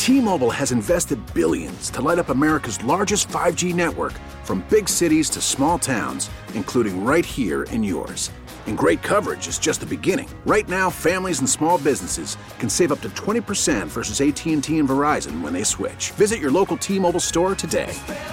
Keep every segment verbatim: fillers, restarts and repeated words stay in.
T-Mobile has invested billions to light up America's largest five G network, from big cities to small towns, including right here in yours. And great coverage is just the beginning. Right now, families and small businesses can save up to twenty percent versus A T and T and Verizon when they switch. Visit your local T-Mobile store today.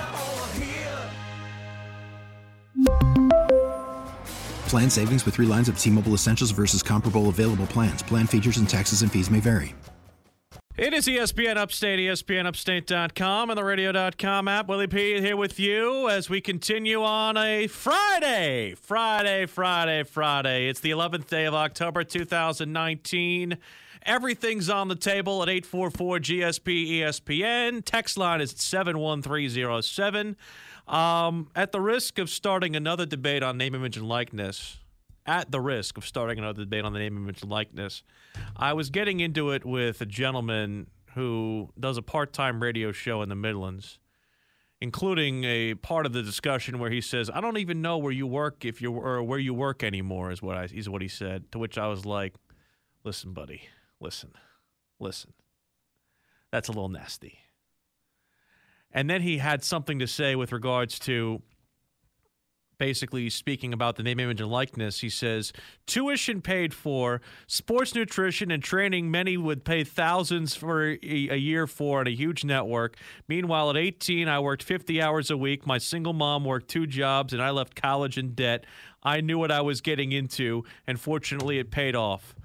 Plan savings with three lines of T-Mobile Essentials versus comparable available plans. Plan features and taxes and fees may vary. It is E S P N Upstate, E S P N Upstate dot com and the radio dot com app. Willie P here with you as we continue on a Friday. Friday, Friday, Friday. It's the eleventh day of October, two thousand nineteen. Everything's on the table at eight four four G S P E S P N. Text line is seven one three zero seven. Um, at the risk of starting another debate on name, image, and likeness, at the risk of starting another debate on the name, image, and likeness, I was getting into it with a gentleman who does a part-time radio show in the Midlands, including a part of the discussion where he says, "I don't even know where you work if you or where you work anymore," is what I is what he said. To which I was like, "Listen, buddy, listen, listen. That's a little nasty." And then he had something to say with regards to basically speaking about the name, image, and likeness. He says, tuition paid for, sports nutrition and training many would pay thousands for a, a year for at a huge network. Meanwhile, at eighteen, I worked fifty hours a week. My single mom worked two jobs, and I left college in debt. I knew what I was getting into, and fortunately it paid off.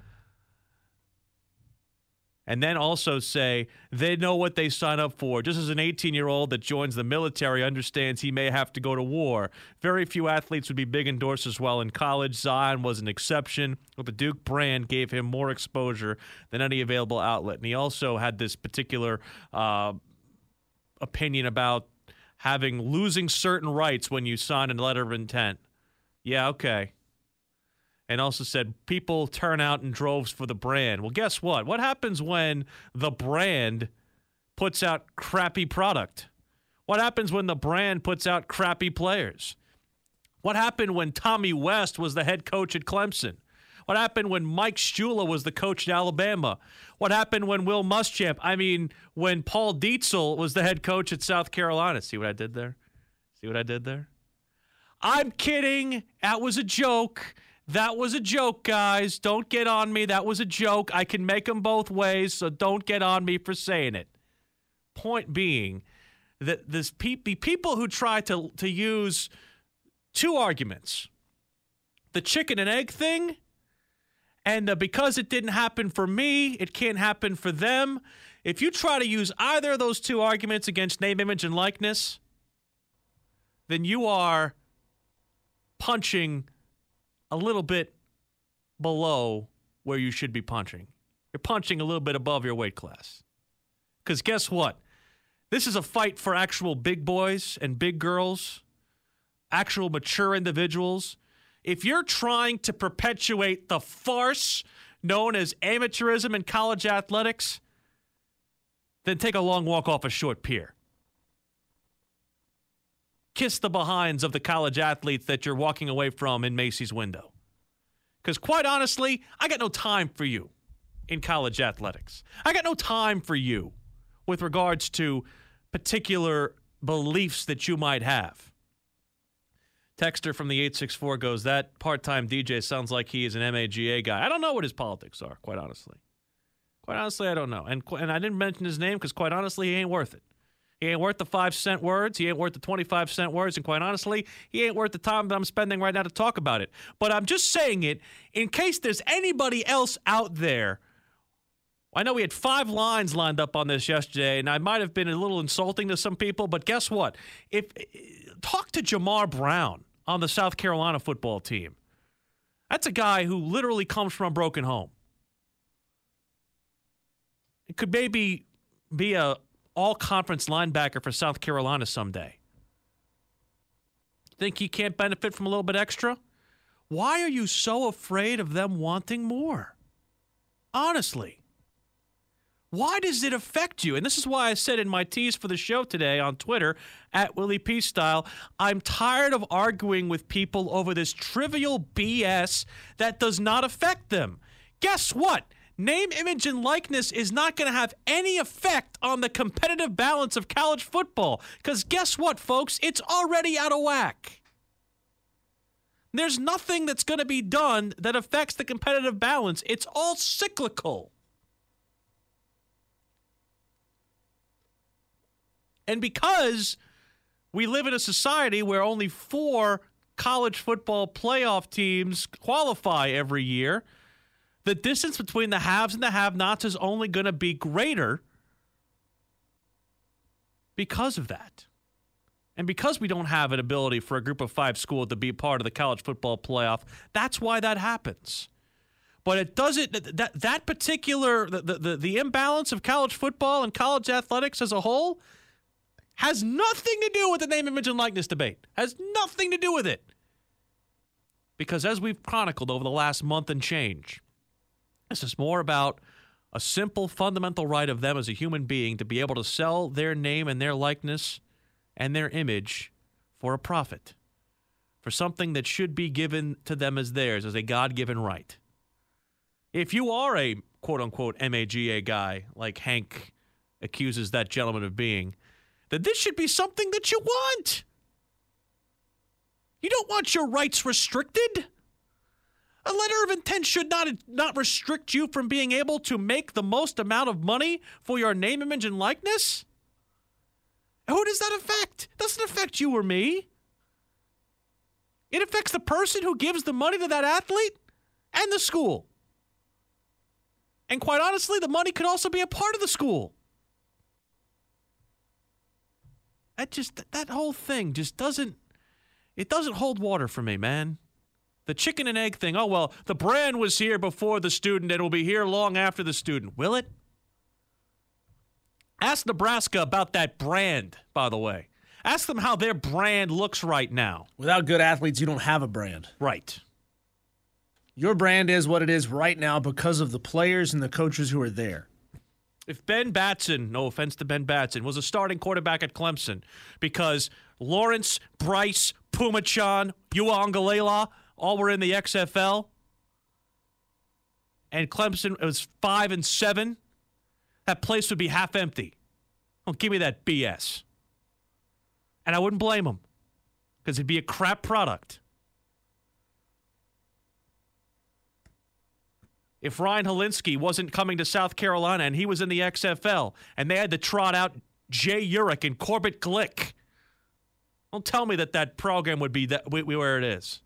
And then also say they know what they sign up for. Just as an eighteen-year-old that joins the military understands he may have to go to war. Very few athletes would be big endorsers while in college. Zion was an exception, but the Duke brand gave him more exposure than any available outlet. And he also had this particular uh, opinion about having losing certain rights when you sign a letter of intent. Yeah, okay. And also said people turn out in droves for the brand. Well, guess what? What happens when the brand puts out crappy product? What happens when the brand puts out crappy players? What happened when Tommy West was the head coach at Clemson? What happened when Mike Shula was the coach at Alabama? What happened when Will Muschamp, I mean, when Paul Dietzel was the head coach at South Carolina? See what I did there? See what I did there? I'm kidding. That was a joke. That was a joke, guys. Don't get on me. That was a joke. I can make them both ways, so don't get on me for saying it. Point being that this pe- the people who try to, to use two arguments, the chicken and egg thing, and the because it didn't happen for me, it can't happen for them. If you try to use either of those two arguments against name, image, and likeness, then you are punching a little bit below where you should be punching. You're punching a little bit above your weight class. Because guess what? This is a fight for actual big boys and big girls, actual mature individuals. If you're trying to perpetuate the farce known as amateurism in college athletics, then take a long walk off a short pier. Kiss the behinds of the college athletes that you're walking away from in Macy's window. Because quite honestly, I got no time for you in college athletics. I got no time for you with regards to particular beliefs that you might have. Texter from the eight six four goes, that part-time D J sounds like he is an M A G A guy. I don't know what his politics are, quite honestly. Quite honestly, I don't know. And, and I didn't mention his name because quite honestly, he ain't worth it. He ain't worth the five cent words. He ain't worth the twenty-five cent words. And quite honestly, he ain't worth the time that I'm spending right now to talk about it. But I'm just saying it in case there's anybody else out there. I know we had five lines lined up on this yesterday, and I might have been a little insulting to some people. But guess what? If talk to Jamar Brown on the South Carolina football team. That's a guy who literally comes from a broken home. It could maybe be a all-conference linebacker for South Carolina someday. Think he can't benefit from a little bit extra? Why are you so afraid of them wanting more? Honestly. Why does it affect you? And this is why I said in my tease for the show today on Twitter, at Willie P. Style, I'm tired of arguing with people over this trivial B S that does not affect them. Guess what? Name, image, and likeness is not going to have any effect on the competitive balance of college football. Because guess what, folks? It's already out of whack. There's nothing that's going to be done that affects the competitive balance. It's all cyclical. And because we live in a society where only four college football playoff teams qualify every year, the distance between the haves and the have-nots is only going to be greater because of that. And because we don't have an ability for a group of five school to be part of the college football playoff, that's why that happens. But it doesn't, that that particular, the, the, the imbalance of college football and college athletics as a whole has nothing to do with the name, image, and likeness debate. Has nothing to do with it. Because as we've chronicled over the last month and change, this is more about a simple, fundamental right of them as a human being to be able to sell their name and their likeness and their image for a profit, for something that should be given to them as theirs, as a God-given right. If you are a quote-unquote M A G A guy, like Hank accuses that gentleman of being, then this should be something that you want. You don't want your rights restricted. A letter of intent should not, not restrict you from being able to make the most amount of money for your name, image, and likeness. Who does that affect? It doesn't affect you or me. It affects the person who gives the money to that athlete and the school. And quite honestly, the money could also be a part of the school. That just, that whole thing just doesn't, it doesn't hold water for me, man. The chicken and egg thing, oh, well, the brand was here before the student and will be here long after the student. Will it? Ask Nebraska about that brand, by the way. Ask them how their brand looks right now. Without good athletes, you don't have a brand. Right. Your brand is what it is right now because of the players and the coaches who are there. If Ben Batson, no offense to Ben Batson, was a starting quarterback at Clemson because Lawrence, Bryce, Pumachan, Uiagalelei all were in the X F L, and Clemson was five and seven, that place would be half empty. Don't give me that B S. And I wouldn't blame them because it'd be a crap product. If Ryan Helinski wasn't coming to South Carolina and he was in the X F L and they had to trot out Jay Urich and Corbett Glick, don't tell me that that program would be that where it is.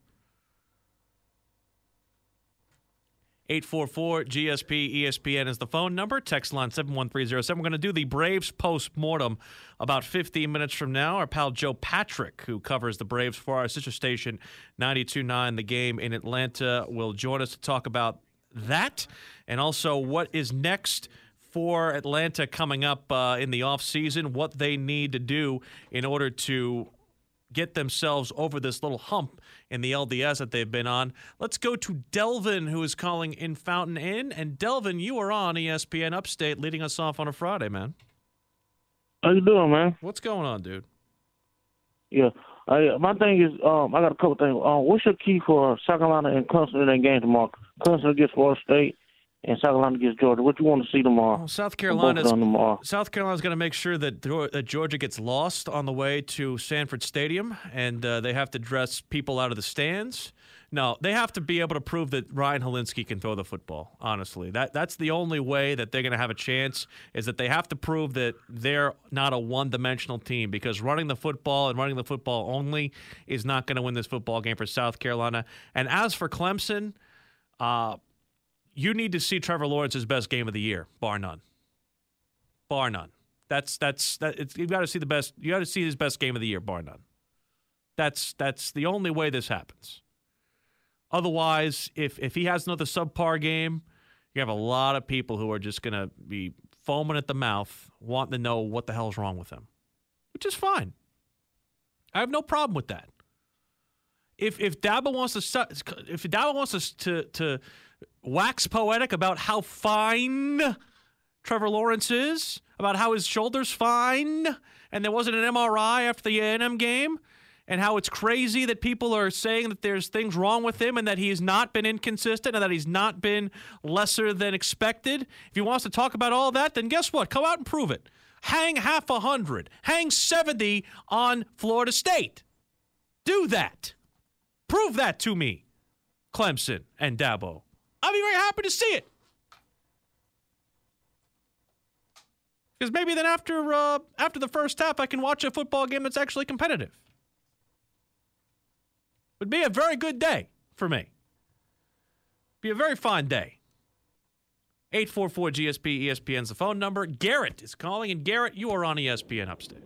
eight four four G S P E S P N is the phone number. Text line seven one three zero seven. We're going to do the Braves post-mortem about fifteen minutes from now. Our pal Joe Patrick, who covers the Braves for our sister station ninety-two point nine The Game in Atlanta, will join us to talk about that and also what is next for Atlanta coming up uh, in the offseason, what they need to do in order to get themselves over this little hump in the L D S that they've been on. Let's go to Delvin, who is calling in Fountain Inn. And Delvin, you are on E S P N Upstate, leading us off on a Friday, man. How you doing, man? What's going on, dude? Yeah, I, my thing is, um, I got a couple things. Um, what's your key for South Carolina and Clemson in that game tomorrow? Clemson against Florida State and South Carolina against Georgia. What you want to see tomorrow? Well, South Carolina's tomorrow. South Carolina's going to make sure that, that Georgia gets lost on the way to Sanford Stadium, and uh, they have to dress people out of the stands. No, they have to be able to prove that Ryan Helinski can throw the football, honestly. That That's the only way that they're going to have a chance, is that they have to prove that they're not a one-dimensional team, because running the football and running the football only is not going to win this football game for South Carolina. And as for Clemson, uh, you need to see Trevor Lawrence's best game of the year, bar none. Bar none. That's that's that. It's, you've got to see the best. You got to see his best game of the year, bar none. That's that's the only way this happens. Otherwise, if if he has another subpar game, you have a lot of people who are just going to be foaming at the mouth, wanting to know what the hell's wrong with him, which is fine. I have no problem with that. If if Dabo wants to if Dabo wants to to, to wax poetic about how fine Trevor Lawrence is, about how his shoulder's fine, and there wasn't an M R I after the A and M game, and how it's crazy that people are saying that there's things wrong with him and that he has not been inconsistent and that he's not been lesser than expected. If he wants to talk about all that, then guess what? Come out and prove it. Hang half a hundred. Hang seventy on Florida State. Do that. Prove that to me, Clemson and Dabo. I'll be very happy to see it. Because maybe then after uh, after the first half, I can watch a football game that's actually competitive. Would be a very good day for me. Be a very fine day. eight four four G S P, E S P N's the phone number. Garrett is calling, and Garrett, you are on E S P N Upstate.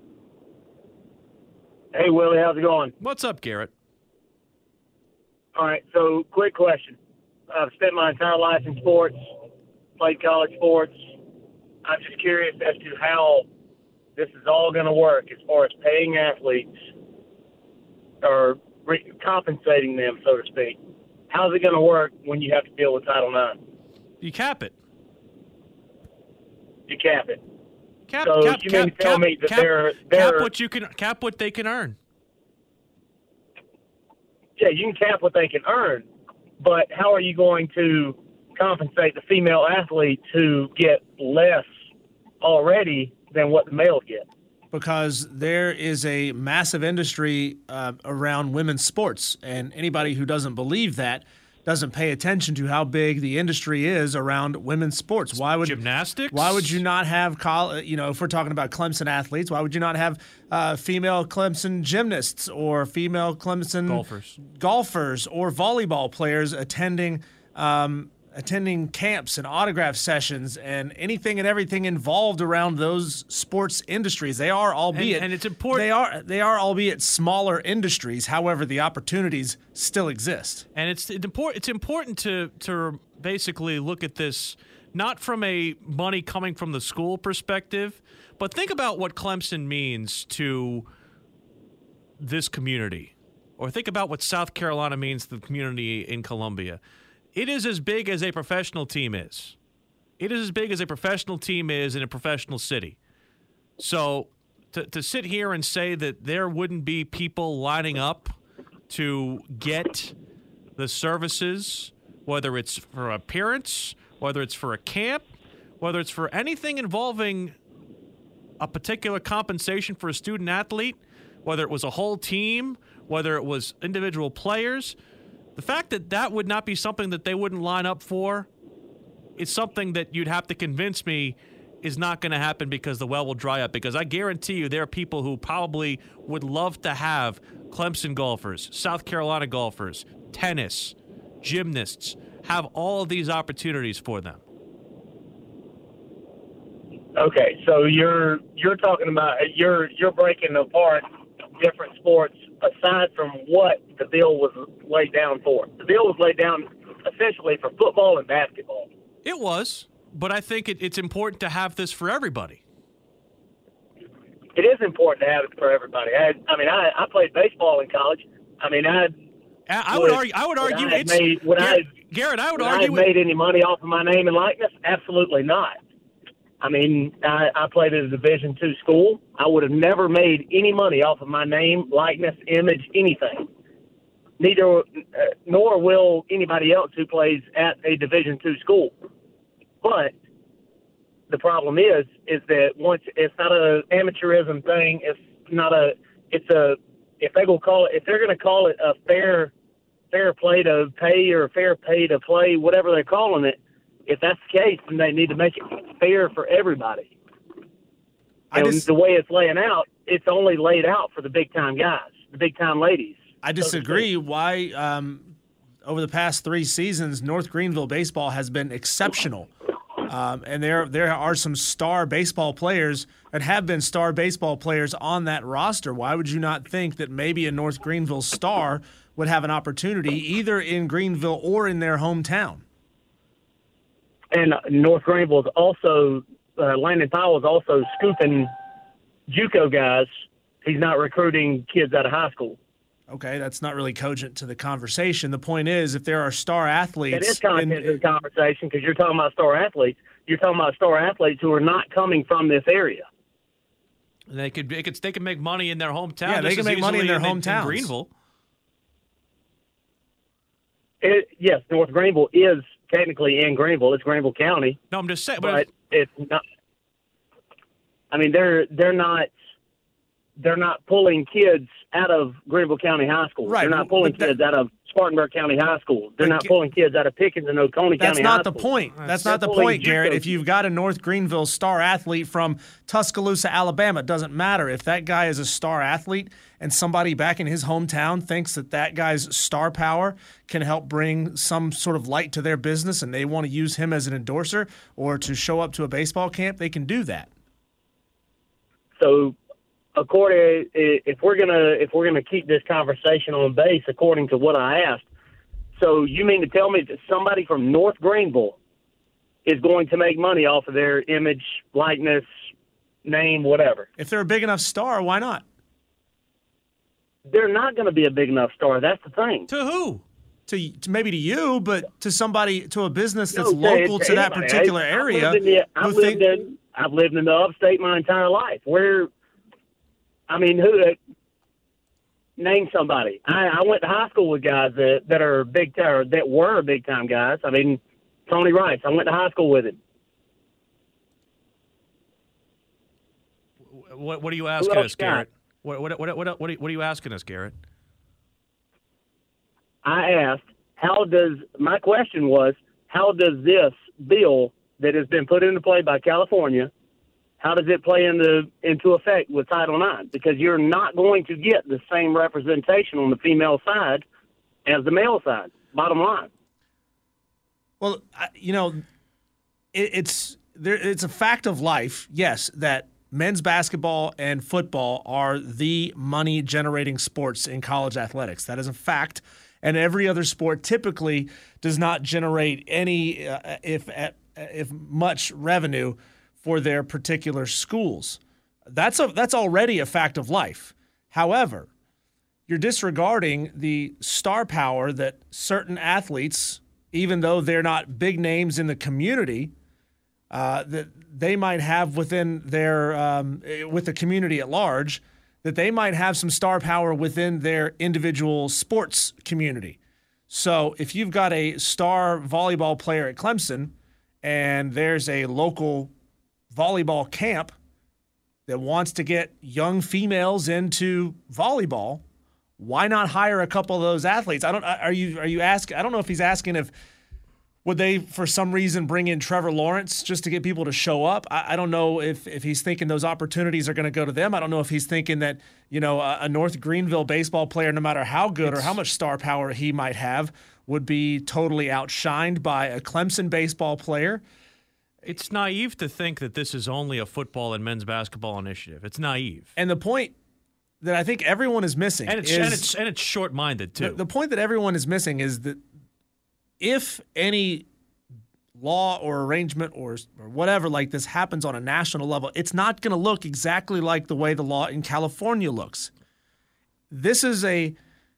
Hey, Willie, how's it going? What's up, Garrett? All right, so quick question. I've spent my entire life in sports, played college sports. I'm just curious as to how this is all going to work as far as paying athletes or re- compensating them, so to speak. How's it going to work when you have to deal with Title nine? You cap it. You cap it. Cap, so cap, you cap, mean to tell cap, me that cap, they're, cap they're what you can cap what they can earn. Yeah, you can cap what they can earn, but how are you going to compensate the female athletes who get less already than what the males get? Because there is a massive industry uh, around women's sports, and anybody who doesn't believe that doesn't pay attention to how big the industry is around women's sports. Why would gymnastics? Why would you not have, you know, if we're talking about Clemson athletes, why would you not have uh, female Clemson gymnasts or female Clemson golfers, golfers or volleyball players attending um, attending camps and autograph sessions and anything and everything involved around those sports industries? They are, albeit, and, and it's important. They are, they are, albeit smaller industries. However, the opportunities still exist. And it's it's important. It's important to to basically look at this not from a money coming from the school perspective, but think about what Clemson means to this community, or think about what South Carolina means to the community in Columbia. It is as big as a professional team is. It is as big as a professional team is in a professional city. So to, to sit here and say that there wouldn't be people lining up to get the services, whether it's for appearance, whether it's for a camp, whether it's for anything involving a particular compensation for a student athlete, whether it was a whole team, whether it was individual players, the fact that that would not be something that they wouldn't line up for is something that you'd have to convince me is not going to happen because the well will dry up. Because I guarantee you there are people who probably would love to have Clemson golfers, South Carolina golfers, tennis, gymnasts, have all of these opportunities for them. Okay, so you're you're talking about you're you're breaking apart different sports aside from what the bill was laid down for. The bill was laid down essentially for football and basketball. It was, but I think it, it's important to have this for everybody. It is important to have it for everybody. I, I mean, I, I played baseball in college. I mean, I. I would argue. I would argue I it's made, when Garrett, I, Garrett. I would when argue. I made any money off of my name and likeness? Absolutely not. I mean, I, I played at a Division two school. I would have never made any money off of my name, likeness, image, anything. Neither, uh, nor will anybody else who plays at a Division two school. But the problem is, is that once it's not a amateurism thing. It's not a. It's a. If they go call it, if they're going to call it a fair, fair play to pay or fair pay to play, whatever they're calling it. If that's the case, then they need to make it fair for everybody. I And just, the way it's laying out, it's only laid out for the big-time guys, the big-time ladies. I disagree. Why, um, over the past three seasons, North Greenville baseball has been exceptional. Um, and there there are some star baseball players that have been star baseball players on that roster. Why would you not think that maybe a North Greenville star would have an opportunity either in Greenville or in their hometown? And North Greenville is also, uh, Landon Powell is also scooping JUCO guys. He's not recruiting kids out of high school. Okay, that's not really cogent to the conversation. The point is, if there are star athletes... It is content in, to the conversation because you're talking about star athletes. You're talking about star athletes who are not coming from this area. They could, they could, they could make money in their hometown. Yeah, they just can as make money in easily their in, hometowns. in Greenville. It, yes, North Greenville is technically in Greenville. It's Greenville County. No, I'm just saying. But But it's not. I mean, they're they're not they're not pulling kids out of Greenville County High School. Right, They're not pulling but that- kids out of Spartanburg County High School. They're But not ge- pulling kids out of Pickens and Oconee That's County not High the School. point. That's They're not the pulling point, Garrett. JUCO If you've got a North Greenville star athlete from Tuscaloosa, Alabama, it doesn't matter. If that guy is a star athlete and somebody back in his hometown thinks that that guy's star power can help bring some sort of light to their business and they want to use him as an endorser or to show up to a baseball camp, they can do that. So, according if we're gonna if we're gonna keep this conversation on base, according to what I asked, so you mean to tell me that somebody from North Greenville is going to make money off of their image, likeness, name, whatever? If they're a big enough star, why not? They're not going to be a big enough star. That's the thing. to who? To, to maybe to you, but to somebody, to a business that's No, local to to that anybody. particular I've area. lived in the- I've who lived think- in I've lived in the upstate my entire life. Where, I mean, who? Uh, name somebody. I, I went to high school with guys that that are big time, that were big time guys. I mean, Tony Rice. I went to high school with him. What, what are you asking else us, got? Garrett? What, what, what, what, what, are you, what are you asking us, Garrett? I asked, how does my question was, how does this bill that has been put into play by California, how does it play into into effect with Title nine? Because you're not going to get the same representation on the female side as the male side. Bottom line. Well, I- you know, it, it's there. It's a fact of life, yes, that men's basketball and football are the money-generating sports in college athletics. That is a fact, and every other sport typically does not generate any, uh, if if much, revenue for their particular schools. That's a that's already a fact of life. However, you're disregarding the star power that certain athletes, even though they're not big names in the community, uh, that they might have within their um, with the community at large, that they might have some star power within their individual sports community. So if you've got a star volleyball player at Clemson and there's a local volleyball camp that wants to get young females into volleyball, why not hire a couple of those athletes? I don't. Are you? Are you asking? I don't know if he's asking if would they, for some reason, bring in Trevor Lawrence just to get people to show up. I, I don't know if if he's thinking those opportunities are going to go to them. I don't know if he's thinking that you know a, a North Greenville baseball player, no matter how good it's, or how much star power he might have, would be totally outshined by a Clemson baseball player. It's naive to think that this is only a football and men's basketball initiative. It's naive. And the point that I think everyone is missing and it's is, and it's and it's short-minded too. The, the point that everyone is missing is that if any law or arrangement or or whatever like this happens on a national level, it's not going to look exactly like the way the law in California looks. This is a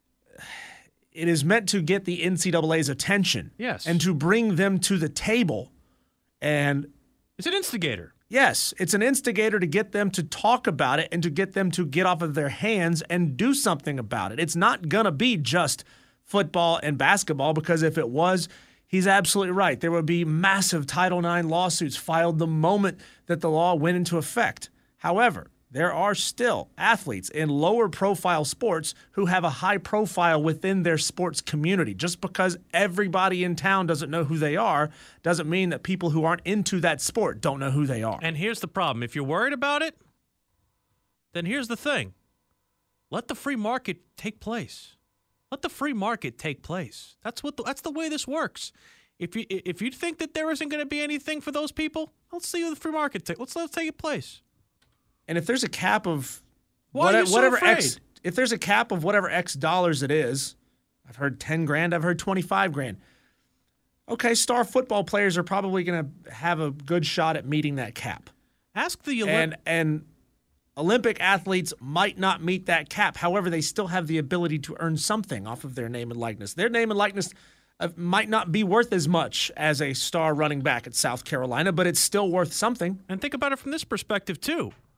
it is meant to get the N C double A's attention, yes, and to bring them to the table. And it's an instigator. Yes, it's an instigator to get them to talk about it and to get them to get off of their hands and do something about it. It's not going to be just football and basketball, because if it was, he's absolutely right. There would be massive Title nine lawsuits filed the moment that the law went into effect. However, there are still athletes in lower profile sports who have a high profile within their sports community. Just because everybody in town doesn't know who they are doesn't mean that people who aren't into that sport don't know who they are. And here's the problem. If you're worried about it, then here's the thing. Let the free market take place. Let the free market take place. That's what the, that's the way this works. If you if you think that there isn't going to be anything for those people, let's see the free market take. Let's let it take place. And if there's a cap of Why what, are you so whatever afraid? X, if there's a cap of whatever X dollars it is, I've heard ten grand, I've heard twenty-five grand. Okay, star football players are probably going to have a good shot at meeting that cap. Ask the Olymp- and and Olympic athletes might not meet that cap. However, they still have the ability to earn something off of their name and likeness. Their name and likeness uh, might not be worth as much as a star running back at South Carolina, but it's still worth something. And think about it from this perspective too.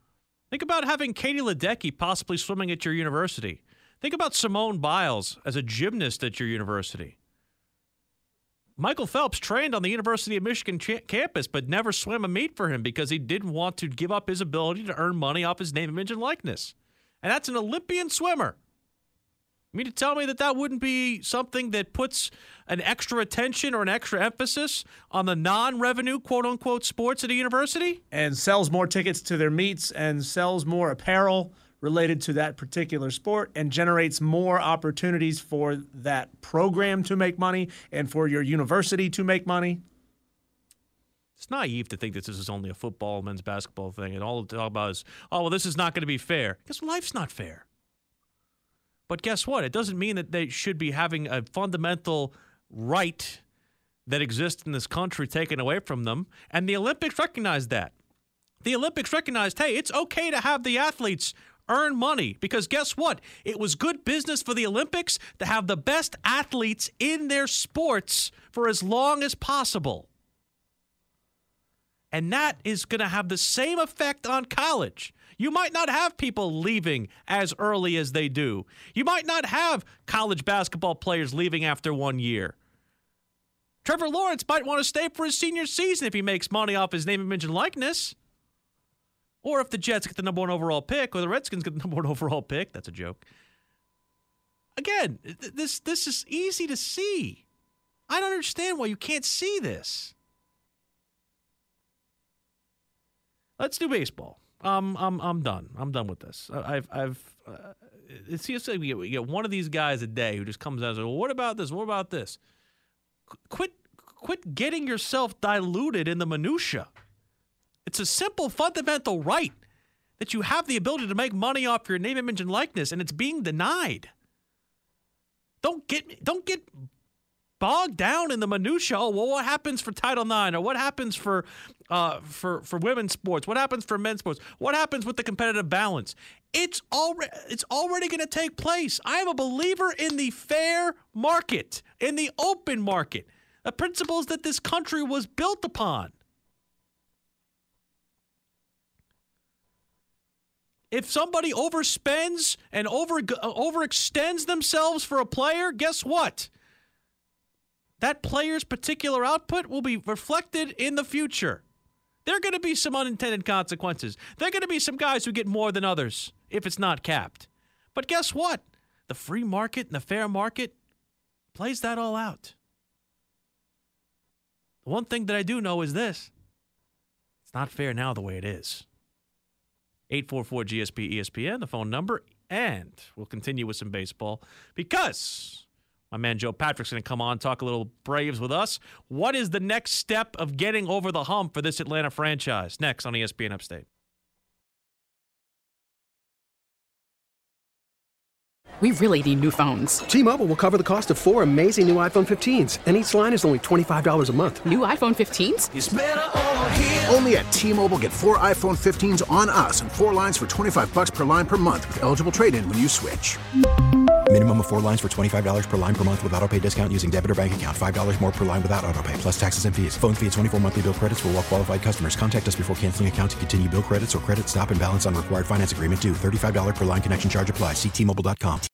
Think about having Katie Ledecky possibly swimming at your university. Think about Simone Biles as a gymnast at your university. Michael Phelps trained on the University of Michigan ch- campus, but never swam a meet for him because he didn't want to give up his ability to earn money off his name, image, and likeness. And that's an Olympian swimmer. You mean to tell me that that wouldn't be something that puts an extra attention or an extra emphasis on the non-revenue, quote-unquote, sports at a university? And sells more tickets to their meets and sells more apparel related to that particular sport and generates more opportunities for that program to make money and for your university to make money. It's naive to think that this is only a football, men's basketball thing, and all it's all about is, oh, well, this is not going to be fair. Because life's not fair. But guess what? It doesn't mean that they should be having a fundamental right that exists in this country taken away from them. And the Olympics recognized that. The Olympics recognized, hey, it's okay to have the athletes earn money because guess what? It was good business for the Olympics to have the best athletes in their sports for as long as possible. And that is going to have the same effect on college. You might not have people leaving as early as they do. You might not have college basketball players leaving after one year. Trevor Lawrence might want to stay for his senior season if he makes money off his name, image, and likeness. Or if the Jets get the number one overall pick or the Redskins get the number one overall pick. That's a joke. Again, th- this this is easy to see. I don't understand why you can't see this. Let's do baseball. Um, I'm I'm done. I'm done with this. I've I've. Uh, it seems like we get, we get one of these guys a day who just comes out and says, "Well, what about this? What about this?" Qu- quit quit getting yourself diluted in the minutia. It's a simple, fundamental right that you have the ability to make money off your name, image, and likeness, and it's being denied. Don't get don't get bogged down in the minutia. Oh, well, what happens for Title nine, or what happens for uh, for for women's sports? What happens for men's sports? What happens with the competitive balance? It's already it's already going to take place. I am a believer in the fair market, in the open market, the principles that this country was built upon. If somebody overspends and over overextends themselves for a player, guess what? That player's particular output will be reflected in the future. There are going to be some unintended consequences. There are going to be some guys who get more than others if it's not capped. But guess what? The free market and the fair market plays that all out. The one thing that I do know is this. It's not fair now the way it is. eight four four G S P E S P N, the phone number, and we'll continue with some baseball because my man Joe Patrick's going to come on, talk a little Braves with us. What is the next step of getting over the hump for this Atlanta franchise? Next on E S P N Upstate. We really need new phones. T-Mobile will cover the cost of four amazing new iPhone fifteens, and each line is only twenty-five dollars a month. New iPhone fifteens? It's better over here. Only at T-Mobile, get four iPhone fifteens on us and four lines for twenty-five dollars per line per month with eligible trade-in when you switch. Minimum of four lines for twenty-five dollars per line per month with autopay discount using debit or bank account. five dollars more per line without autopay, plus taxes and fees. Phone fee at twenty-four monthly bill credits for well-qualified customers. Contact us before canceling account to continue bill credits or credit stop and balance on required finance agreement due. thirty-five dollars per line connection charge applies. See T Mobile dot com.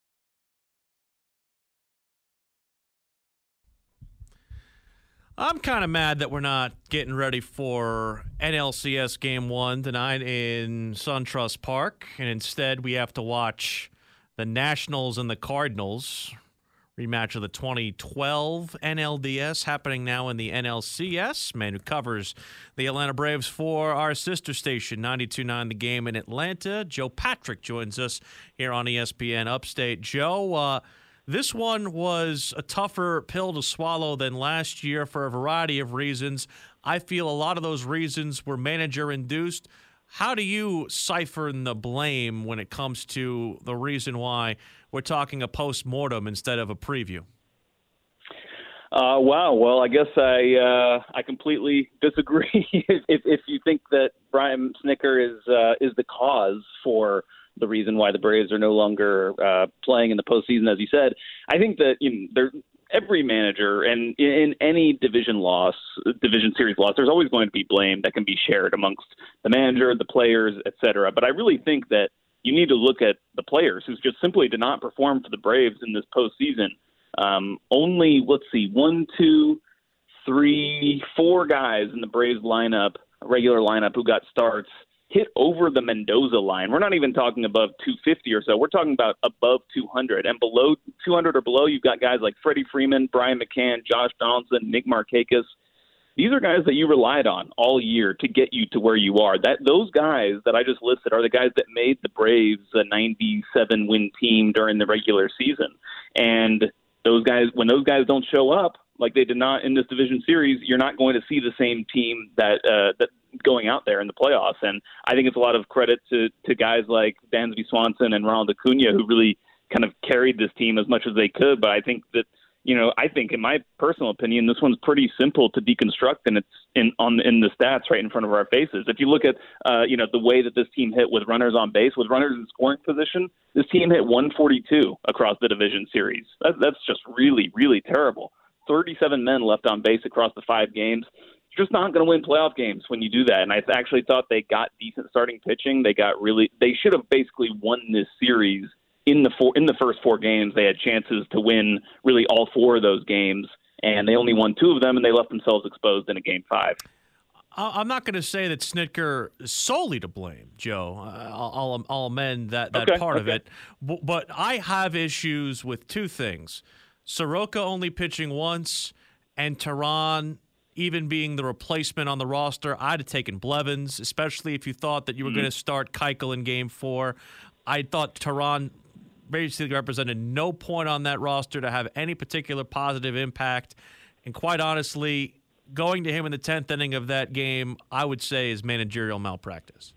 I'm kind of mad that we're not getting ready for N L C S Game one tonight in SunTrust Park, and instead we have to watch the Nationals and the Cardinals rematch of the twenty twelve N L D S happening now in the N L C S. Man who covers the Atlanta Braves for our sister station, ninety-two point nine The Game in Atlanta. Joe Patrick joins us here on E S P N Upstate. Joe, uh, this one was a tougher pill to swallow than last year for a variety of reasons. I feel a lot of those reasons were manager-induced. How do you siphon the blame when it comes to the reason why we're talking a post-mortem instead of a preview? Uh, wow. Well, I guess I uh, I completely disagree. if, if you think that Brian Snitker is uh, is the cause for the reason why the Braves are no longer uh, playing in the postseason, as you said, I think that you know, there every manager, and in, in any division loss, division series loss, there's always going to be blame that can be shared amongst the manager, the players, et cetera. But I really think that you need to look at the players who just simply did not perform for the Braves in this postseason. Um, only, let's see, one, two, three, four guys in the Braves lineup, regular lineup, who got starts, hit over the Mendoza line. We're not even talking above two fifty or so. We're talking about above two hundred. And below two hundred or below, you've got guys like Freddie Freeman, Brian McCann, Josh Donaldson, Nick Markakis. These are guys that you relied on all year to get you to where you are. That those guys that I just listed are the guys that made the Braves a ninety-seven win team during the regular season. And those guys, when those guys don't show up, like they did not in this division series, you're not going to see the same team that uh, that going out there in the playoffs. And I think it's a lot of credit to, to guys like Dansby Swanson and Ronald Acuna, who really kind of carried this team as much as they could. But I think that, you know, I think in my personal opinion, this one's pretty simple to deconstruct, and it's in on in the stats right in front of our faces. If you look at, uh, you know, the way that this team hit with runners on base, with runners in scoring position, this team hit one forty-two across the division series. That, that's just really, really terrible. thirty-seven men left on base across the five games. You're just not going to win playoff games when you do that. And I actually thought they got decent starting pitching. They got really, they should have basically won this series in the four, in the first four games. They had chances to win really all four of those games, and they only won two of them, and they left themselves exposed in a game five. I'm not going to say that Snitker is solely to blame, Joe. I'll, I'll, I'll amend that, that okay, part okay. of it. But I have issues with two things. Soroka only pitching once, and Tehran even being the replacement on the roster. I'd have taken Blevins, especially if you thought that you were mm-hmm. going to start Keuchel in game four. I thought Tehran basically represented no point on that roster to have any particular positive impact. And quite honestly, going to him in the tenth inning of that game, I would say is managerial malpractice.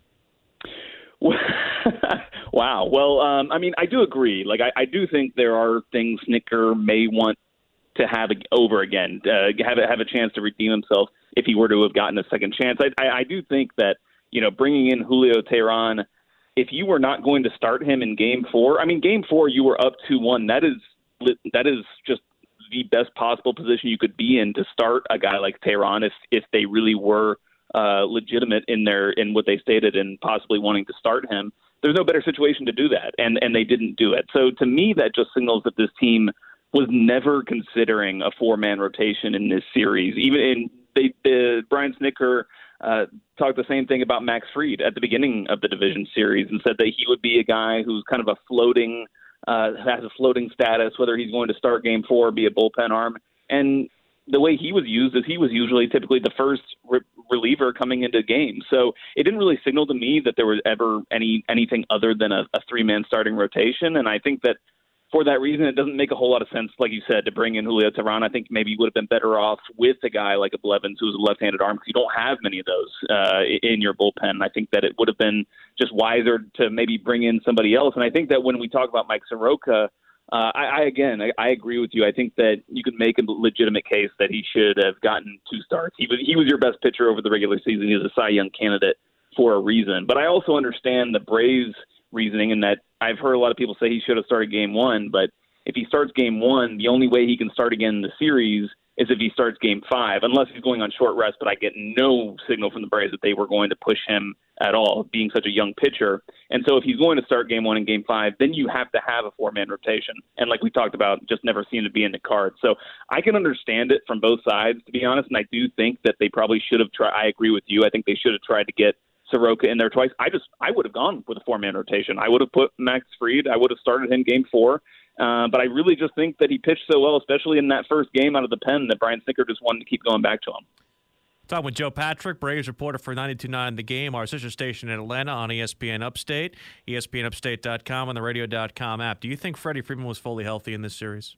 Wow. Well, um, I mean, I do agree. Like, I, I do think there are things Snitker may want to have over again, uh, have a, have a chance to redeem himself if he were to have gotten a second chance. I, I, I do think that, you know, bringing in Julio Tehran, if you were not going to start him in game four, I mean, game four, you were up two one. That is, that is just the best possible position you could be in to start a guy like Tehran if, if they really were uh, legitimate in their, in what they stated and possibly wanting to start him. There's no better situation to do that, and, and they didn't do it. So to me, that just signals that this team was never considering a four-man rotation in this series. Even in they, uh, Brian Snitker uh, talked the same thing about Max Fried at the beginning of the division series and said that he would be a guy who's kind of a floating, uh, has a floating status, whether he's going to start game four or be a bullpen arm. And the way he was used is he was usually typically the first re- reliever coming into games. So it didn't really signal to me that there was ever any anything other than a, a three-man starting rotation. And I think that for that reason, it doesn't make a whole lot of sense, like you said, to bring in Julio Tehran. I think maybe you would have been better off with a guy like a Blevins, who's a left-handed arm, because you don't have many of those uh, in your bullpen. I think that it would have been just wiser to maybe bring in somebody else. And I think that when we talk about Mike Soroka, Uh, I, I again, I, I agree with you. I think that you can make a legitimate case that he should have gotten two starts. He was he was your best pitcher over the regular season. He was a Cy Young candidate for a reason. But I also understand the Braves' reasoning in that I've heard a lot of people say he should have started game one. But if he starts game one, the only way he can start again in the series is if he starts game five, unless he's going on short rest. But I get no signal from the Braves that they were going to push him at all, being such a young pitcher. And so if he's going to start game one and game five, then you have to have a four-man rotation. And like we talked about, just never seemed to be in the cards. So I can understand it from both sides, to be honest. And I do think that they probably should have tried. I agree with you. I think they should have tried to get Soroka in there twice. I just, I would have gone with a four-man rotation. I would have put Max Fried. I would have started him game four. Uh, but I really just think that he pitched so well, especially in that first game out of the pen, that Brian Snitker just wanted to keep going back to him. Talking with Joe Patrick, Braves reporter for ninety-two point nine The Game, our sister station in Atlanta on E S P N Upstate, E S P N Upstate dot com, and the radio dot com app. Do you think Freddie Freeman was fully healthy in this series?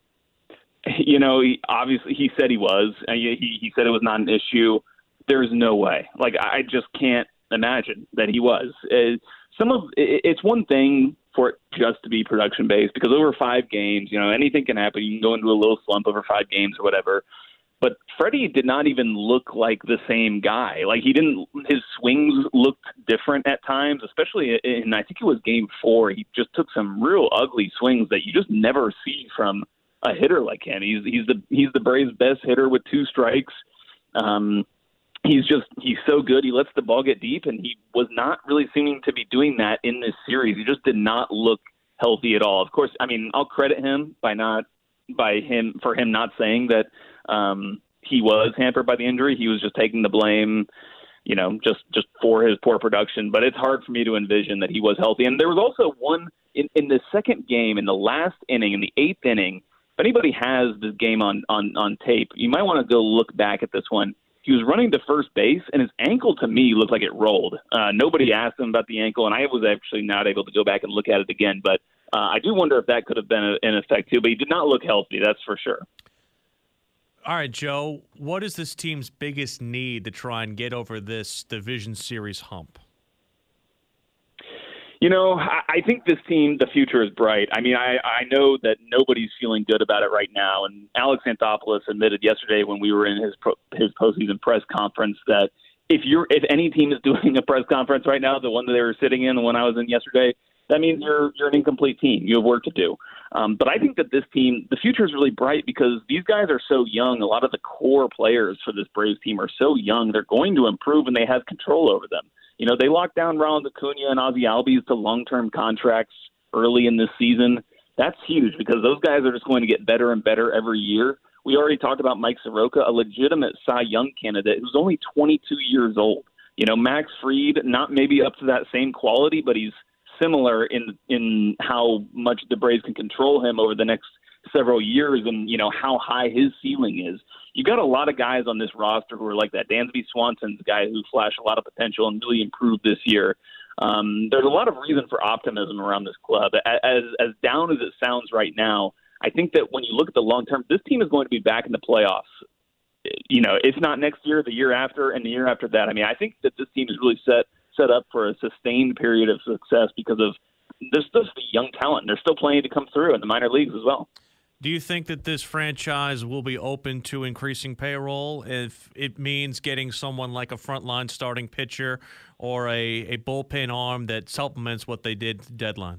You know, he, obviously he said he was. He, he said it was not an issue. There's no way. Like, I just can't imagine that he was. Uh, some of it's one thing for it just to be production based, because over five games, you know, anything can happen. You can go into a little slump over five games or whatever. But Freddie did not even look like the same guy. Like, he didn't, his swings looked different at times, especially in, I think it was game four. He just took some real ugly swings that you just never see from a hitter like him. He's he's the he's the Braves' best hitter with two strikes. Um, he's just he's so good. He lets the ball get deep, and he was not really seeming to be doing that in this series. He just did not look healthy at all. Of course, I mean, I'll credit him by not by him for him not saying that um, he was hampered by the injury. He was just taking the blame, you know, just just for his poor production. But it's hard for me to envision that he was healthy. And there was also one in, in the second game, in the last inning, in the eighth inning. If anybody has this game on, on, on tape, you might want to go look back at this one. He was running to first base, and his ankle, to me, looked like it rolled. Uh, nobody asked him about the ankle, and I was actually not able to go back and look at it again. But uh, I do wonder if that could have been an effect, too. But he did not look healthy, that's for sure. All right, Joe, what is this team's biggest need to try and get over this division series hump? You know, I think this team, the future is bright. I mean, I, I know that nobody's feeling good about it right now. And Alex Anthopoulos admitted yesterday when we were in his pro, his postseason press conference that if you're if any team is doing a press conference right now, the one that they were sitting in, the one I was in yesterday, that means you're you're an incomplete team. You have work to do. Um, but I think that this team, the future is really bright because these guys are so young. A lot of the core players for this Braves team are so young. They're going to improve, and they have control over them. You know, they locked down Ronald Acuna and Ozzie Albies to long-term contracts early in this season. That's huge because those guys are just going to get better and better every year. We already talked about Mike Soroka, a legitimate Cy Young candidate who's only twenty-two years old. You know, Max Fried, not maybe up to that same quality, but he's similar in in how much the Braves can control him over the next several years and, you know, how high his ceiling is. You got a lot of guys on this roster who are like that. Dansby Swanson's a guy who flashed a lot of potential and really improved this year. Um, there's a lot of reason for optimism around this club. As as down as it sounds right now, I think that when you look at the long term, this team is going to be back in the playoffs. You know, if not next year, the year after, and the year after that. I mean, I think that this team is really set set up for a sustained period of success because of there's just the young talent. There's still plenty to come through in the minor leagues as well. Do you think that this franchise will be open to increasing payroll if it means getting someone like a frontline starting pitcher or a, a bullpen arm that supplements what they did deadline?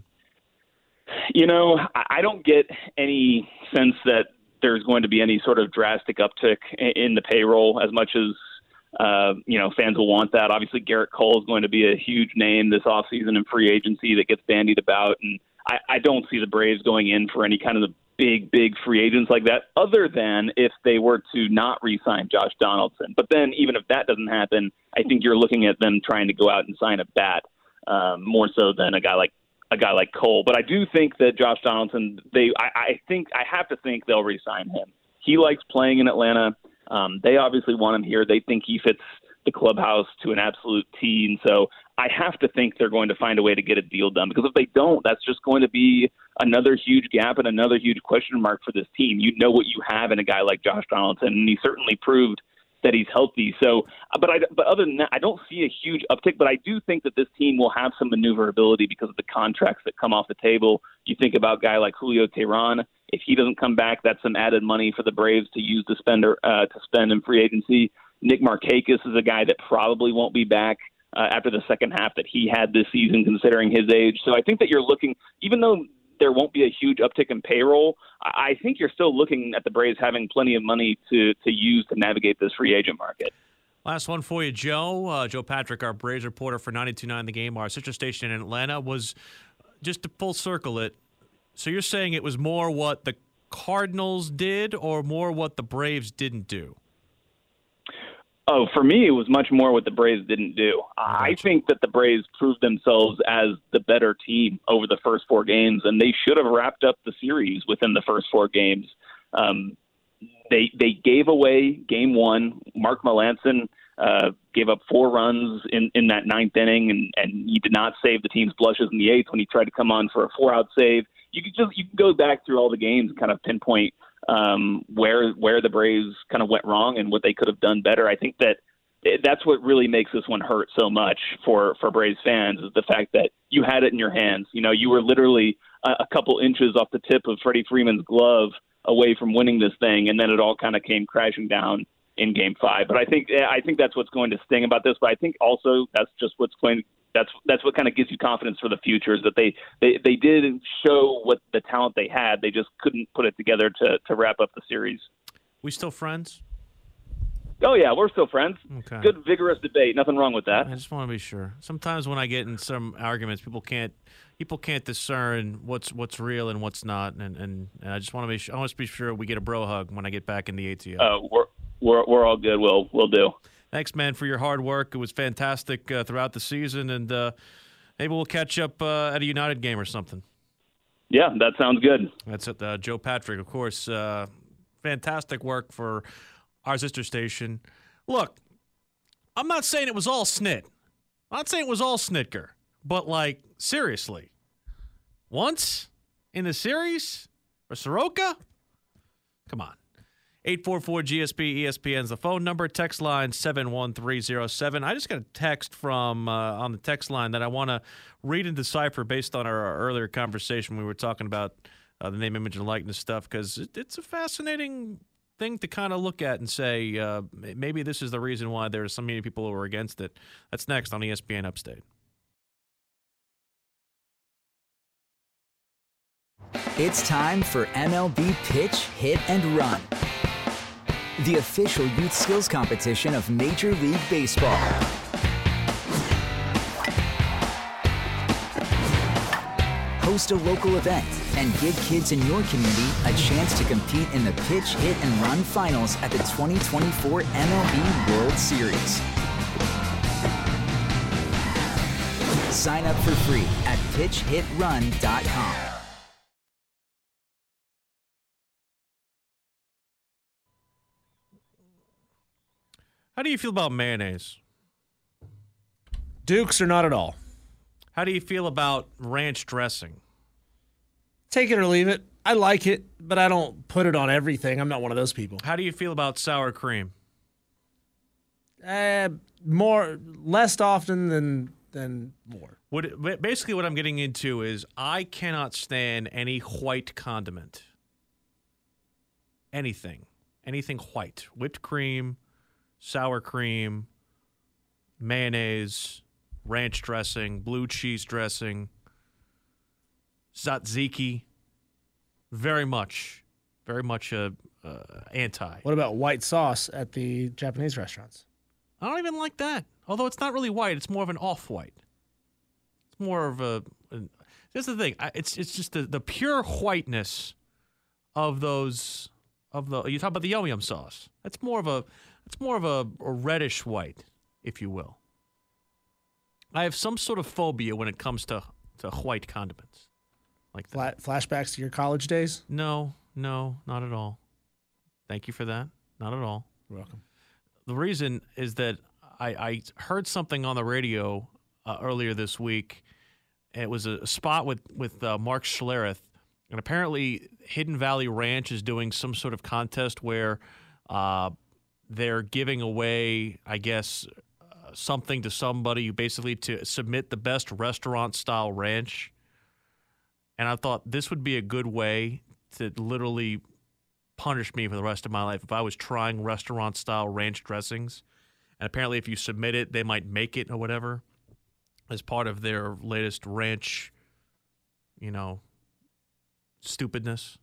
You know, I don't get any sense that there's going to be any sort of drastic uptick in the payroll as much as, uh, you know, fans will want that. Obviously, Garrett Cole is going to be a huge name this offseason in free agency that gets bandied about. And I, I don't see the Braves going in for any kind of the big, big free agents like that, other than if they were to not re-sign Josh Donaldson. But then even if that doesn't happen, I think you're looking at them trying to go out and sign a bat um, more so than a guy like a guy like Cole. But I do think that Josh Donaldson, they, I, I think, I have to think they'll re-sign him. He likes playing in Atlanta. Um, they obviously want him here. They think he fits the clubhouse to an absolute T. And so I have to think they're going to find a way to get a deal done, because if they don't, that's just going to be another huge gap and another huge question mark for this team. You know what you have in a guy like Josh Donaldson, and he certainly proved that he's healthy. So, but I, but other than that, I don't see a huge uptick, but I do think that this team will have some maneuverability because of the contracts that come off the table. You think about a guy like Julio Teheran. If he doesn't come back, that's some added money for the Braves to use to spend, uh, to spend in free agency. Nick Markakis is a guy that probably won't be back uh, after the second half that he had this season, considering his age. So I think that you're looking, even though there won't be a huge uptick in payroll, I think you're still looking at the Braves having plenty of money to, to use to navigate this free agent market. Last one for you, Joe. Uh, Joe Patrick, our Braves reporter for ninety-two point nine The Game, our sister station in Atlanta, was, just to full circle it, so you're saying it was more what the Cardinals did or more what the Braves didn't do? Oh, for me, it was much more what the Braves didn't do. I think that the Braves proved themselves as the better team over the first four games, and they should have wrapped up the series within the first four games. Um, they they gave away game one. Mark Melancon uh, gave up four runs in, in that ninth inning, and, and he did not save the team's blushes in the eighth when he tried to come on for a four-out save. You could just you can go back through all the games and kind of pinpoint um, where where the Braves kind of went wrong and what they could have done better. I think that that's what really makes this one hurt so much for, for Braves fans, is the fact that you had it in your hands. You know, you were literally a, a couple inches off the tip of Freddie Freeman's glove away from winning this thing, and then it all kind of came crashing down in Game Five. But I think I think that's what's going to sting about this. But I think also that's just what's going that's that's what kind of gives you confidence for the future, is that they, they, they did show what the talent they had. They just couldn't put it together to, to wrap up the series. We still friends? Oh, yeah, we're still friends. Okay. Good, vigorous debate. Nothing wrong with that. I just want to be sure. Sometimes when I get in some arguments, people can't people can't discern what's what's real and what's not, and, and, and I just want to be sure, I want to be sure we get a bro hug when I get back in the A T L. Uh, we're we're we're all good. We'll we'll do. Thanks, man, for your hard work. It was fantastic uh, throughout the season, and uh, maybe we'll catch up uh, at a United game or something. Yeah, that sounds good. That's it. Uh, Joe Patrick, of course. Uh, fantastic work for our sister station. Look, I'm not saying it was all snit. I'm not saying it was all Snitker. But, like, seriously, once in the series for Soroka? Come on. eight four four G S P E S P N is the phone number. Text line seven one three zero seven. I just got a text from uh, on the text line that I want to read and decipher based on our, our earlier conversation. We were talking about uh, the name, image, and likeness stuff, because it, it's a fascinating thing to kind of look at and say, uh, maybe this is the reason why there's so many people who are against it. That's next on E S P N Upstate. It's time for M L B Pitch, Hit, and Run, the official youth skills competition of Major League Baseball. Host a local event and give kids in your community a chance to compete in the Pitch, Hit, and Run finals at the twenty twenty-four M L B World Series. Sign up for free at pitch hit run dot com. How do you feel about mayonnaise? Dukes or not at all. How do you feel about ranch dressing? Take it or leave it. I like it, but I don't put it on everything. I'm not one of those people. How do you feel about sour cream? Uh, more, less often than than more. What basically what I'm getting into is I cannot stand any white condiment. Anything, anything white, whipped cream, sour cream, mayonnaise, ranch dressing, blue cheese dressing, tzatziki. Very much, very much uh, uh, anti. What about white sauce at the Japanese restaurants? I don't even like that. Although it's not really white, it's more of an off-white. It's more of a. a here's the thing. I, it's it's just the, the pure whiteness of those of the. You talk about the yum yum sauce. That's more of a. It's more of a, a reddish white, if you will. I have some sort of phobia when it comes to to white condiments. Like that. Flashbacks to your college days? No, no, not at all. Thank you for that. Not at all. You're welcome. The reason is that I, I heard something on the radio uh, earlier this week. It was a, a spot with, with uh, Mark Schlereth, and apparently Hidden Valley Ranch is doing some sort of contest where uh, they're giving away, I guess, uh, something to somebody basically to submit the best restaurant-style ranch. And I thought this would be a good way to literally punish me for the rest of my life if I was trying restaurant-style ranch dressings. And apparently if you submit it, they might make it or whatever as part of their latest ranch, you know, stupidness.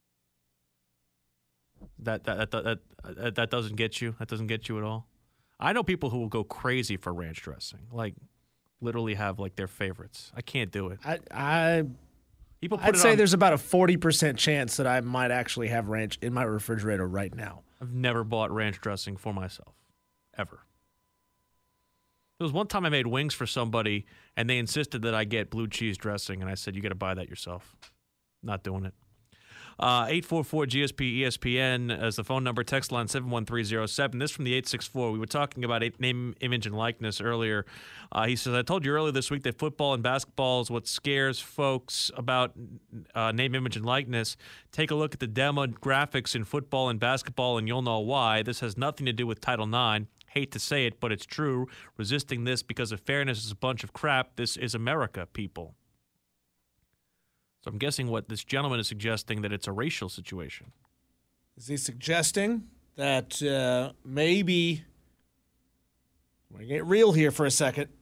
That that, that, that, that, that doesn't get you? That doesn't get you at all? I know people who will go crazy for ranch dressing, like literally have like their favorites. I can't do it. I... I People put I'd it say on, there's about a forty percent chance that I might actually have ranch in my refrigerator right now. I've never bought ranch dressing for myself, ever. There was one time I made wings for somebody, and they insisted that I get blue cheese dressing, and I said, you got to buy that yourself. Not doing it. Uh, eight four four G S P E S P N as the phone number, text line seven one three zero seven. This from the eight six four. We were talking about name, image, and likeness earlier. Uh, he says, I told you earlier this week that football and basketball is what scares folks about uh, name, image, and likeness. Take a look at the demographics in football and basketball, and you'll know why. This has nothing to do with Title nine. Hate to say it, but it's true. Resisting this because of fairness is a bunch of crap. This is America, people. So I'm guessing what this gentleman is suggesting, that it's a racial situation. Is he suggesting that uh, maybe, we're going to get real here for a second,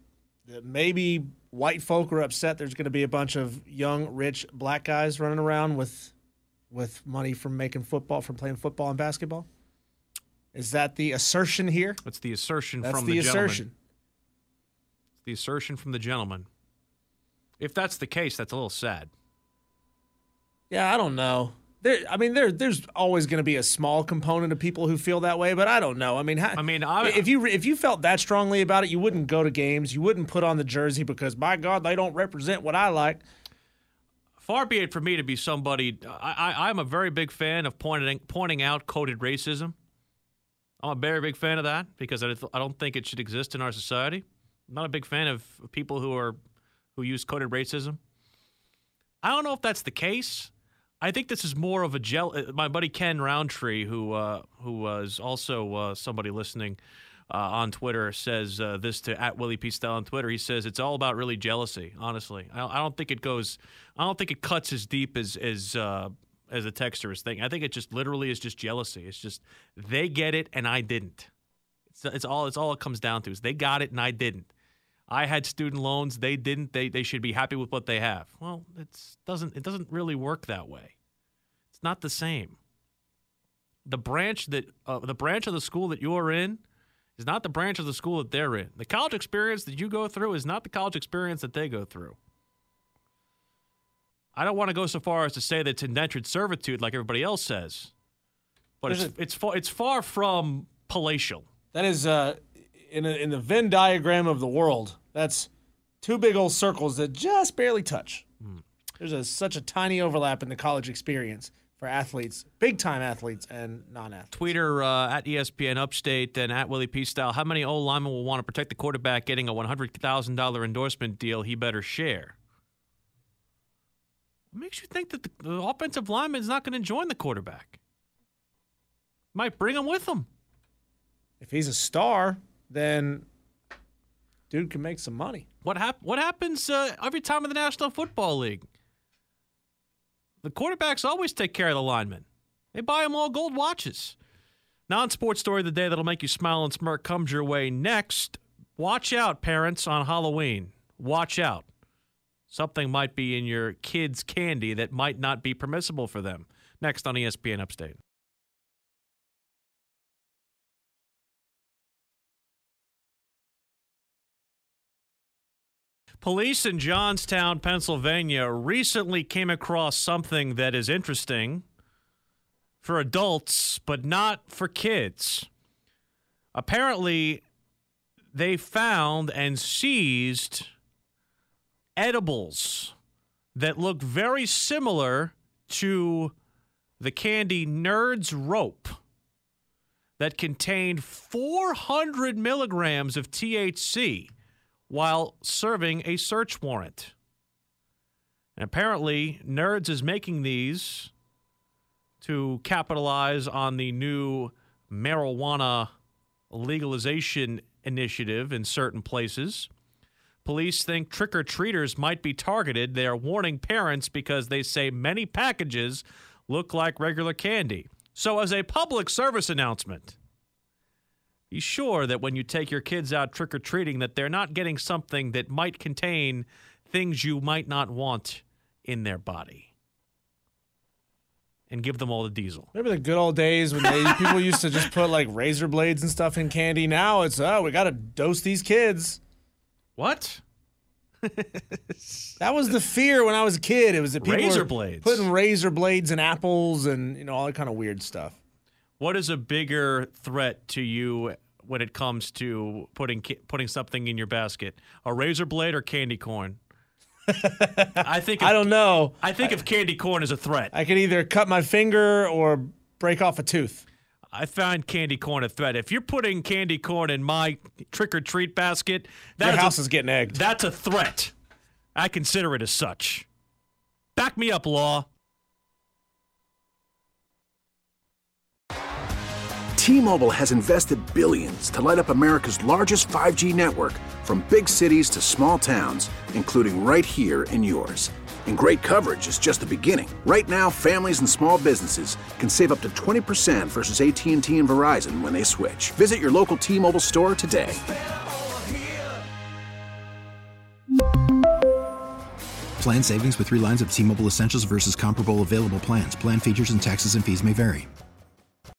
that maybe white folk are upset there's going to be a bunch of young, rich black guys running around with with money from making football, from playing football and basketball? Is that the assertion here? That's the assertion That's from the, the, assertion. gentleman. It's the assertion from the gentleman. If that's the case, that's a little sad. Yeah, I don't know. There, I mean, there, there's always going to be a small component of people who feel that way, but I don't know. I mean, how, I mean, I, if you if you felt that strongly about it, you wouldn't go to games. You wouldn't put on the jersey because, by God, they don't represent what I like. Far be it for me to be somebody. I, I, I'm a very big fan of pointing pointing out coded racism. I'm a very big fan of that because I, I don't think it should exist in our society. I'm not a big fan of people who are who use coded racism. I don't know if that's the case. I think this is more of a gel. My buddy Ken Roundtree, who uh, who was also uh, somebody listening uh, on Twitter, says uh, this to at Willie P. Style on Twitter. He says it's all about really jealousy. Honestly, I, I don't think it goes. I don't think it cuts as deep as as uh, as a texter is thinking. I think it just literally is just jealousy. It's just they get it and I didn't. It's, it's all. It's all it comes down to is they got it and I didn't. I had student loans. They didn't. They they should be happy with what they have. Well, it's doesn't it doesn't really work that way. It's not the same. The branch that uh, the branch of the school that you're in is not the branch of the school that they're in. The college experience that you go through is not the college experience that they go through. I don't want to go so far as to say that it's indentured servitude like everybody else says, but it's, a, it's far it's far from palatial. That is. Uh, In, a, in the Venn diagram of the world, that's two big old circles that just barely touch. Mm. There's a, such a tiny overlap in the college experience for athletes, big-time athletes and non-athletes. Tweeter uh, at E S P N Upstate and at Willie P. Style, how many old linemen will want to protect the quarterback getting a one hundred thousand dollars endorsement deal he better share? What makes you think that the, the offensive lineman is not going to join the quarterback? Might bring him with him. If he's a star, then dude can make some money. What hap- What happens uh, every time in the National Football League? The quarterbacks always take care of the linemen. They buy them all gold watches. Non-sports story of the day that'll make you smile and smirk comes your way next. Watch out, parents, on Halloween. Watch out. Something might be in your kids' candy that might not be permissible for them. Next on E S P N Upstate. Police in Johnstown, Pennsylvania, recently came across something that is interesting for adults, but not for kids. Apparently, they found and seized edibles that look very similar to the candy Nerds Rope that contained four hundred milligrams of T H C. While serving a search warrant. And apparently, Nerds is making these to capitalize on the new marijuana legalization initiative in certain places. Police think trick-or-treaters might be targeted. They are warning parents because they say many packages look like regular candy. So as a public service announcement, be sure that when you take your kids out trick-or-treating that they're not getting something that might contain things you might not want in their body. And give them all the diesel. Remember the good old days when they, people used to just put like razor blades and stuff in candy? Now it's, oh, we got to dose these kids. What? That was the fear when I was a kid. It was that people razor were blades. putting razor blades in apples and, you know, all that kind of weird stuff. What is a bigger threat to you when it comes to putting putting something in your basket? A razor blade or candy corn? I think if, I don't know. I think I, if candy corn is a threat, I could either cut my finger or break off a tooth. I find candy corn a threat. If you're putting candy corn in my trick or treat basket, that your house a, is getting egged. That's a threat. I consider it as such. Back me up, law. T-Mobile has invested billions to light up America's largest five G network, from big cities to small towns, including right here in yours. And great coverage is just the beginning. Right now, families and small businesses can save up to twenty percent versus A T and T and Verizon when they switch. Visit your local T-Mobile store today. Plan savings with three lines of T-Mobile Essentials versus comparable available plans. Plan features and taxes and fees may vary.